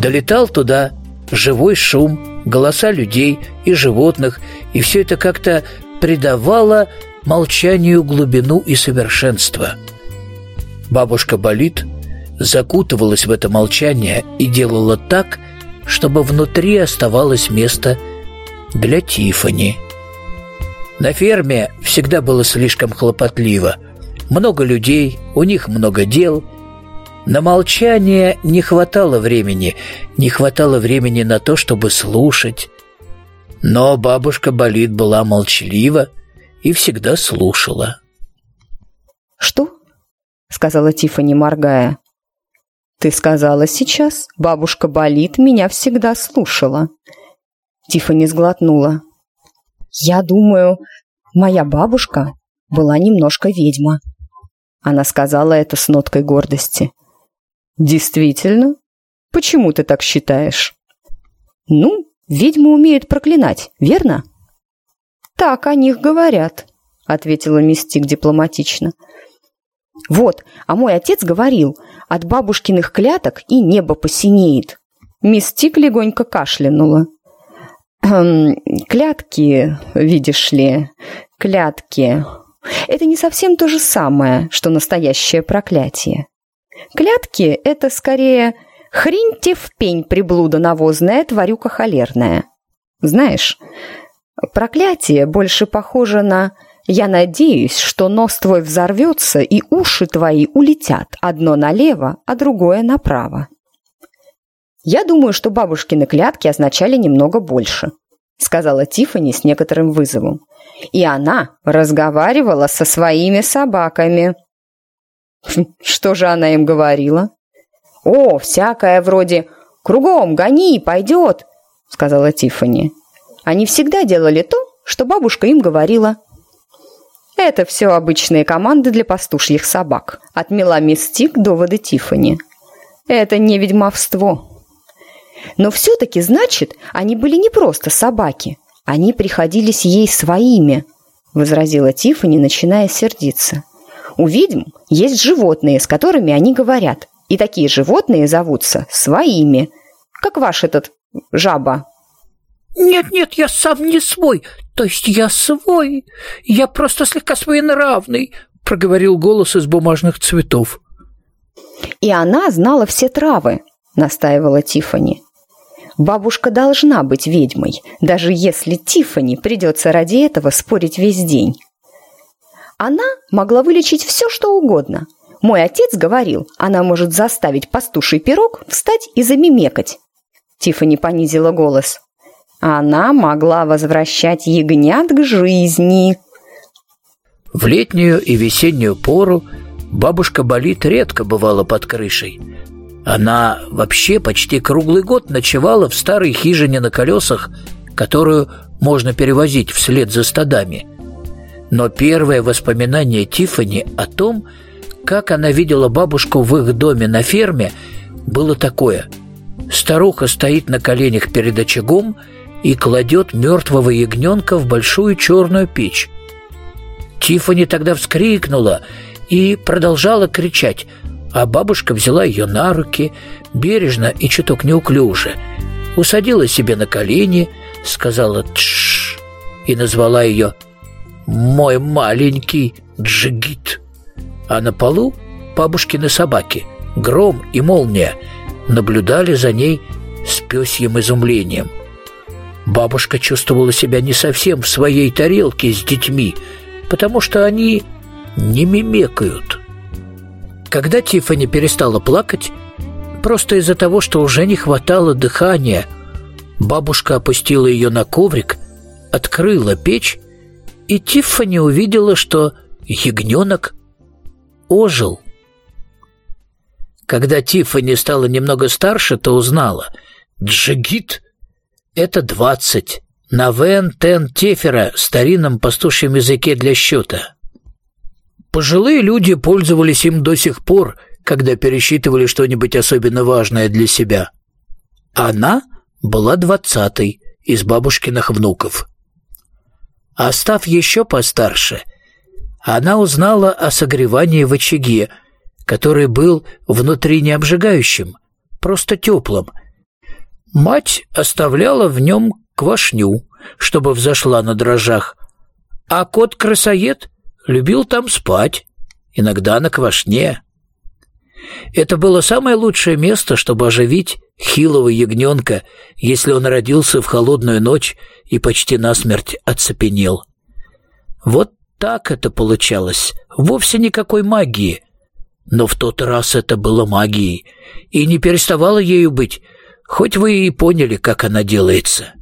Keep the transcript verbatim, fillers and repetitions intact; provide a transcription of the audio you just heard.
долетал туда живой шум, голоса людей и животных, и все это как-то придавало молчанию глубину и совершенство. Бабушка Болит закутывалась в это молчание и делала так, чтобы внутри оставалось место для Тиффани. На ферме всегда было слишком хлопотливо. Много людей, у них много дел. На молчание не хватало времени, не хватало времени на то, чтобы слушать. Но бабушка Болит была молчалива и всегда слушала. «Что?» — сказала Тиффани, моргая. «Ты сказала сейчас, бабушка Болит меня всегда слушала». Тиффани сглотнула. «Я думаю, моя бабушка была немножко ведьма». Она сказала это с ноткой гордости. «Действительно? Почему ты так считаешь?» «Ну, ведьмы умеют проклинать, верно?» «Так о них говорят», — ответила Мистик дипломатично. «Вот, а мой отец говорил, от бабушкиных кляток и небо посинеет». Мистик легонько кашлянула. «Эм, клятки, видишь ли, клятки. Это не совсем то же самое, что настоящее проклятие. Клятки — это скорее хрень-те в пень, приблуда навозная, тварюка холерная. Знаешь, проклятие больше похоже на «я надеюсь, что нос твой взорвется и уши твои улетят, одно налево, а другое направо». «Я думаю, что бабушкины клятки означали немного больше», — сказала Тиффани с некоторым вызовом. «И она разговаривала со своими собаками». «Что же она им говорила?» «О, всякое вроде «кругом, гони, пойдет», — сказала Тиффани. «Они всегда делали то, что бабушка им говорила». «Это все обычные команды для пастушьих собак», — отмела Мистик доводы Тиффани. «Это не ведьмовство». «Но все-таки, значит, они были не просто собаки. Они приходились ей своими», — возразила Тиффани, начиная сердиться. «У ведьм есть животные, с которыми они говорят, и такие животные зовутся своими, как ваш этот жаба». «Нет-нет, я сам не свой, то есть я свой, я просто слегка своенравный», — проговорил голос из бумажных цветов. «И она знала все травы», — настаивала Тиффани. «Бабушка должна быть ведьмой, даже если Тиффани придется ради этого спорить весь день. Она могла вылечить все, что угодно. Мой отец говорил, она может заставить пастуший пирог встать и замемекать». Тиффани понизила голос. «Она могла возвращать ягнят к жизни». В летнюю и весеннюю пору бабушка Болит редко бывала под крышей. Она вообще почти круглый год ночевала в старой хижине на колесах, которую можно перевозить вслед за стадами. Но первое воспоминание Тиффани о том, как она видела бабушку в их доме на ферме, было такое. Старуха стоит на коленях перед очагом и кладет мертвого ягненка в большую черную печь. Тиффани тогда вскрикнула и продолжала кричать, а бабушка взяла ее на руки, бережно и чуток неуклюже, усадила себе на колени, сказала «тш» и назвала ее «мой маленький Джигит». А на полу бабушкины собаки, Гром и Молния, наблюдали за ней с пёсьим изумлением. Бабушка чувствовала себя не совсем в своей тарелке с детьми, потому что они не мемекают. Когда Тиффани перестала плакать, просто из-за того, что уже не хватало дыхания, бабушка опустила ее на коврик, открыла печь, и Тиффани увидела, что ягненок ожил. Когда Тиффани стала немного старше, то узнала: Джигит — это двадцать, на вен тен тефера, старинном пастушьем языке для счета. Пожилые люди пользовались им до сих пор, когда пересчитывали что-нибудь особенно важное для себя. Она была двадцатой из бабушкиных внуков. А став еще постарше, она узнала о согревании в очаге, который был внутри не обжигающим, просто теплым, Мать оставляла в нем квашню, чтобы взошла на дрожжах, а кот-крысоед любил там спать, иногда на квашне. Это было самое лучшее место, чтобы оживить хилого ягненка, если он родился в холодную ночь и почти насмерть оцепенел. Вот так это получалось, вовсе никакой магии. Но в тот раз это было магией, и не переставало ею быть, хоть вы и поняли, как она делается.